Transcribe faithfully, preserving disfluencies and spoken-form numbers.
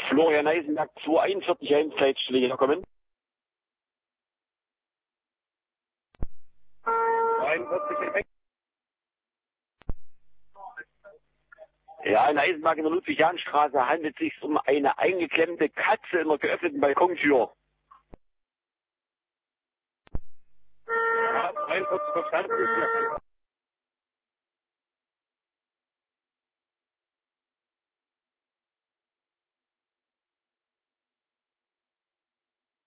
Florian Eisenberg, zwei einundvierzig eins, Zeitstelle herkommen. zweiundvierzig. Ja, in Eisenberg in der Ludwig-Jahn-Straße handelt es sich um eine eingeklemmte Katze in der geöffneten Balkontür. Ja, zweiundvierzig verstanden.